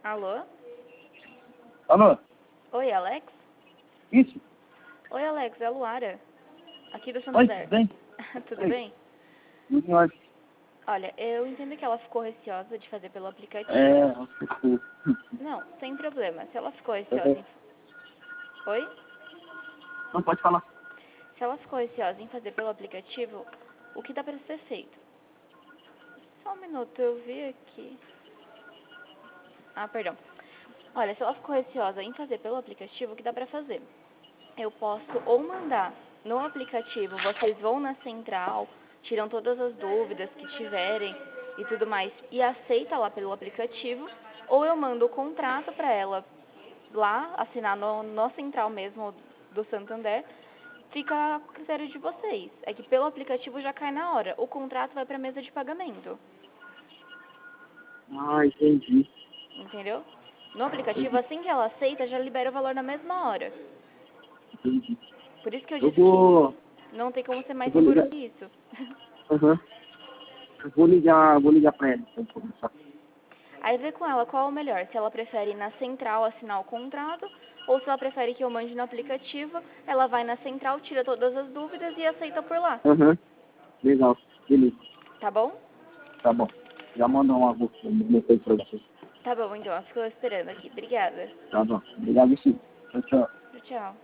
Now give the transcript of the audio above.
Alô? Alô? Oi, Alex? Isso? Oi, Alex, é a Luara, aqui do Oi, Santander. tudo bem? Tudo Oi. bem? Tudo em ordem. Olha, eu entendo que ela ficou receosa de fazer pelo aplicativo. É, Não, sem problema. Se ela ficou receosa em... Oi? não pode falar. Se ela ficou receosa em fazer pelo aplicativo, o que dá pra ser feito? Só um minuto, eu vi aqui. Ah, perdão. Olha, se ela ficou receosa em fazer pelo aplicativo, o que dá pra fazer? Eu posso ou mandar no aplicativo, vocês vão na central, tiram todas as dúvidas que tiverem e tudo mais, e aceita lá pelo aplicativo, ou eu mando o contrato pra ela lá, assinar no central mesmo do Santander, fica a critério de vocês. É que pelo aplicativo já cai na hora, o contrato vai pra mesa de pagamento, Ah, entendi. entendeu? No aplicativo, assim que ela aceita, já libera o valor na mesma hora. Entendi. Por isso que eu Eu disse que vou... não tem como ser Eu mais vou seguro ligar... que isso. Aham. Eu vou ligar pra ela pra conversar. Aí vê com ela qual é o melhor, se ela prefere ir na central assinar o contrato, ou se ela prefere que eu mande no aplicativo, ela vai na central, tira todas as dúvidas e aceita por lá. Aham. Legal. Beleza. Tá bom? Tá bom. Já manda uma mensagem pra você. Tá bom, então. Eu fico esperando aqui. Obrigada. Tá bom. Obrigado, sim. Tchau, tchau. Tchau.